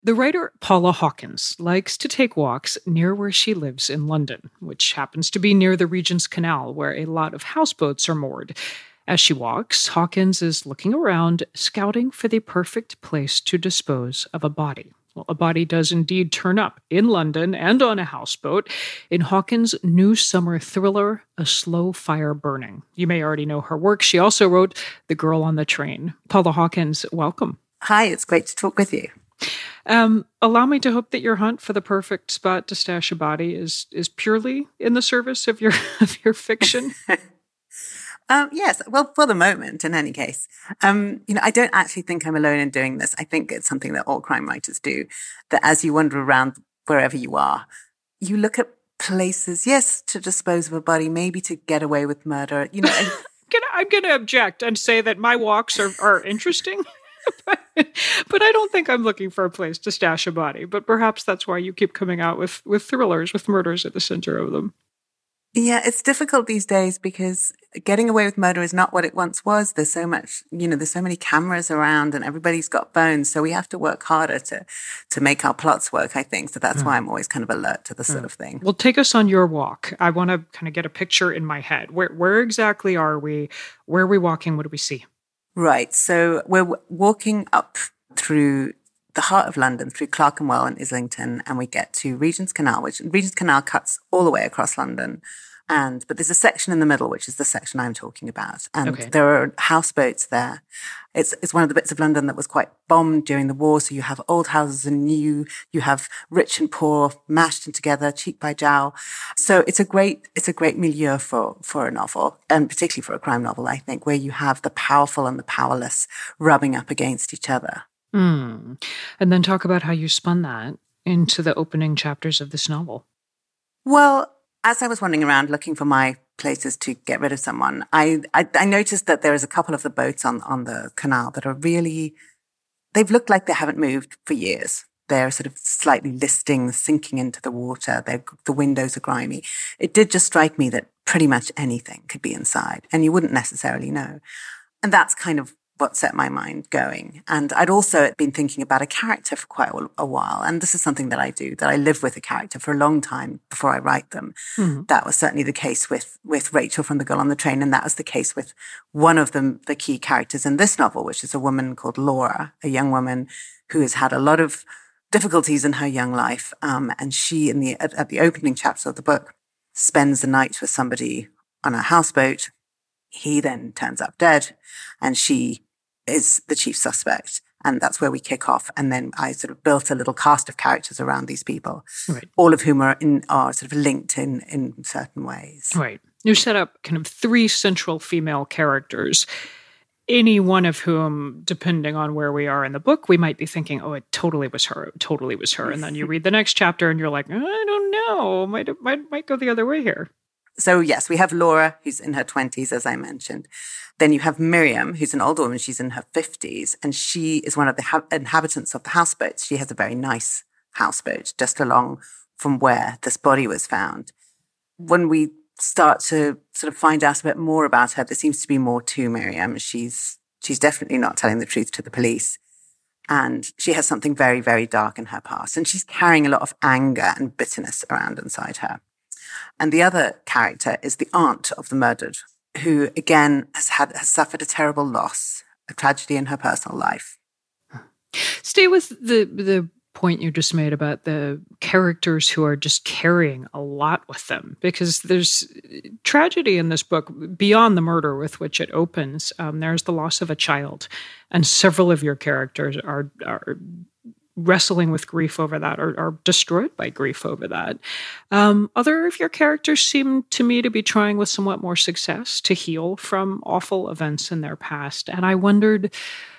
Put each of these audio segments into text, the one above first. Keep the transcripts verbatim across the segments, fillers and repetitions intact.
The writer Paula Hawkins likes to take walks near where she lives in London, which happens to be near the Regent's Canal, where a lot of houseboats are moored. As she walks, Hawkins is looking around, scouting for the perfect place to dispose of a body. Well, a body does indeed turn up in London and on a houseboat in Hawkins' new summer thriller, A Slow Fire Burning. You may already know her work. She also wrote The Girl on the Train. Paula Hawkins, welcome. Hi, it's great to talk with you. Um, allow me to hope that your hunt for the perfect spot to stash a body is is purely in the service of your of your fiction. um, yes, well, for the moment, in any case, um, you know, I don't actually think I'm alone in doing this. I think it's something that all crime writers do. That as you wander around wherever you are, you look at places, yes, to dispose of a body, maybe to get away with murder. You know, and- I'm going to object and say that my walks are are interesting. but, but I don't think I'm looking for a place to stash a body. But perhaps that's why you keep coming out with, with thrillers, with murders at the center of them. Yeah, it's difficult these days because getting away with murder is not what it once was. There's so much, you know, there's so many cameras around and everybody's got phones. So we have to work harder to to make our plots work, I think. So that's mm. why I'm always kind of alert to this mm. sort of thing. Well, take us on your walk. I want to kind of get a picture in my head. Where where exactly are we? Where are we walking? What do we see? Right. So we're w- walking up through the heart of London, through Clerkenwell and Islington, and we get to Regent's Canal, which Regent's Canal cuts all the way across London. And but there's a section in the middle, which is the section I'm talking about. And okay. there are houseboats there. It's it's one of the bits of London that was quite bombed during the war. So you have old houses and new, you have rich and poor mashed in together, cheek by jowl. So it's a great it's a great milieu for for a novel, and particularly for a crime novel, I think, where you have the powerful and the powerless rubbing up against each other. Mm. And then talk about how you spun that into the opening chapters of this novel. Well, as I was wandering around looking for my places to get rid of someone, I, I, I noticed that there is a couple of the boats on, on the canal that are really, they've looked like they haven't moved for years. They're sort of slightly listing, sinking into the water. They're, the windows are grimy. It did just strike me that pretty much anything could be inside, and you wouldn't necessarily know. And that's kind of what set my mind going. And I'd also been thinking about a character for quite a while. And this is something that I do, that I live with a character for a long time before I write them. Mm-hmm. That was certainly the case with, with Rachel from The Girl on the Train. And that was the case with one of the, the key characters in this novel, which is a woman called Laura, a young woman who has had a lot of difficulties in her young life. Um, and she, in the at, at the opening chapter of the book, spends the night with somebody on a houseboat. He then turns up dead, and she is the chief suspect. And that's where we kick off. And then I sort of built a little cast of characters around these people, right. all of whom are in are sort of linked in, in certain ways. Right. You set up kind of three central female characters, any one of whom, depending on where we are in the book, we might be thinking, oh, it totally was her. It totally was her. And then you read the next chapter and you're like, I don't know. Might, might, might go the other way here. So yes, we have Laura, who's in her twenties, as I mentioned. Then you have Miriam, who's an older woman. She's in her fifties, and she is one of the ha- inhabitants of the houseboats. She has a very nice houseboat just along from where this body was found. When we start to sort of find out a bit more about her, there seems to be more to Miriam. She's she's definitely not telling the truth to the police. And she has something very, very dark in her past. And she's carrying a lot of anger and bitterness around inside her. And the other character is the aunt of the murdered, who, again, has had has suffered a terrible loss, a tragedy in her personal life. Stay with the the point you just made about the characters who are just carrying a lot with them, because there's tragedy in this book beyond the murder with which it opens. Um, there's the loss of a child, and several of your characters are are wrestling with grief over that, or are destroyed by grief over that. Um, other of your characters seem to me to be trying with somewhat more success to heal from awful events in their past. And I wondered,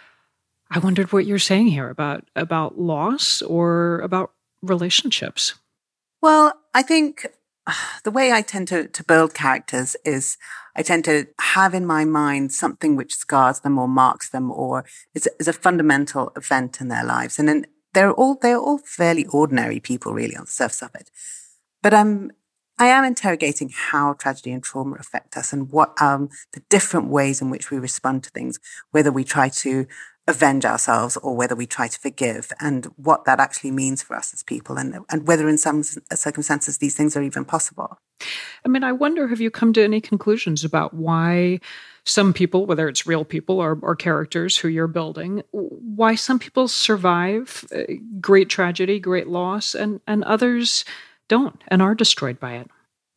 I wondered what you're saying here about, about loss or about relationships. Well, I think the way I tend to, to build characters is I tend to have in my mind something which scars them or marks them or is, is a fundamental event in their lives. And then They're all they're all fairly ordinary people, really, on the surface of it. But I'm I am interrogating how tragedy and trauma affect us, and what um the different ways in which we respond to things. Whether we try to avenge ourselves or whether we try to forgive, and what that actually means for us as people, and, and whether in some circumstances these things are even possible. I mean, I wonder, have you come to any conclusions about why some people, whether it's real people or, or characters who you're building, why some people survive great tragedy, great loss, and, and others don't and are destroyed by it?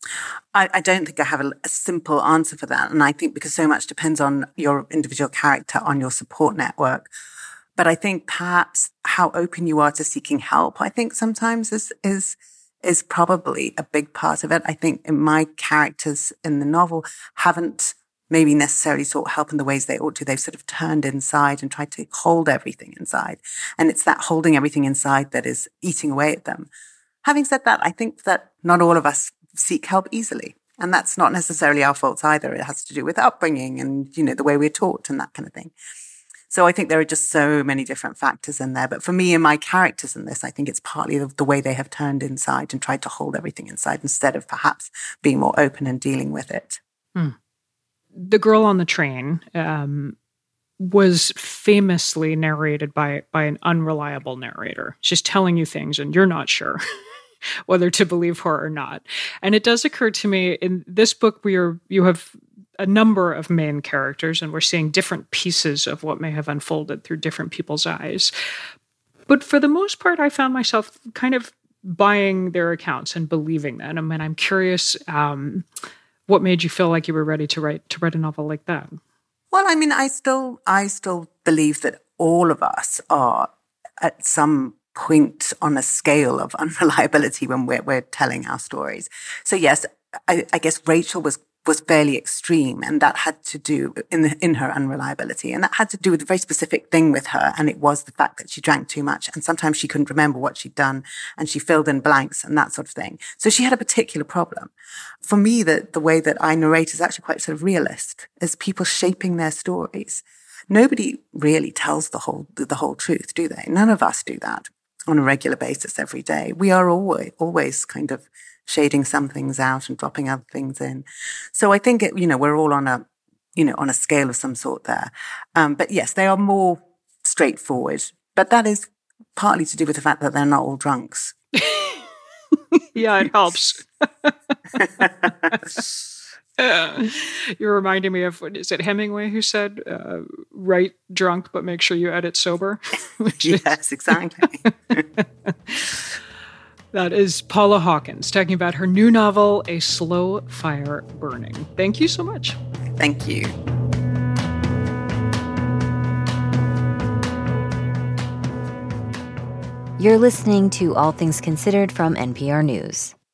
I, I don't think I have a, a simple answer for that. And I think because so much depends on your individual character, on your support network. But I think perhaps how open you are to seeking help, I think sometimes is, is, is probably a big part of it. I think in my characters in the novel haven't maybe necessarily sought help in the ways they ought to. They've sort of turned inside and tried to hold everything inside. And it's that holding everything inside that is eating away at them. Having said that, I think that not all of us seek help easily. And that's not necessarily our faults either. It has to do with upbringing and, you know, the way we're taught and that kind of thing. So I think there are just so many different factors in there. But for me and my characters in this, I think it's partly the, the way they have turned inside and tried to hold everything inside instead of perhaps being more open and dealing with it. Hmm. The Girl on the Train um, was famously narrated by, by an unreliable narrator. She's telling you things and you're not sure whether to believe her or not. And it does occur to me in this book, we are, you have a number of main characters and we're seeing different pieces of what may have unfolded through different people's eyes. But for the most part, I found myself kind of buying their accounts and believing them. And I'm curious, um, what made you feel like you were ready to write, to write a novel like that? Well, I mean, I still, I still believe that all of us are at some point on a scale of unreliability when we're, we're telling our stories. So yes, I, I guess Rachel was, was fairly extreme, and that had to do in the, in her unreliability. And that had to do with a very specific thing with her. And it was the fact that she drank too much. And sometimes she couldn't remember what she'd done and she filled in blanks and that sort of thing. So she had a particular problem. For me, the, the way that I narrate is actually quite sort of realist, as people shaping their stories. Nobody really tells the whole, the whole truth, do they? None of us do that on a regular basis every day. We are always, always kind of shading some things out and dropping other things in. So I think, it, you know, we're all on a, you know, on a scale of some sort there. Um, but yes, they are more straightforward. But that is partly to do with the fact that they're not all drunks. Yeah, it helps. Uh, you're reminding me of, what is it, Hemingway who said, uh, write drunk, but make sure you edit sober? Yes, exactly. That is Paula Hawkins talking about her new novel, A Slow Fire Burning. Thank you so much. Thank you. You're listening to All Things Considered from N P R News.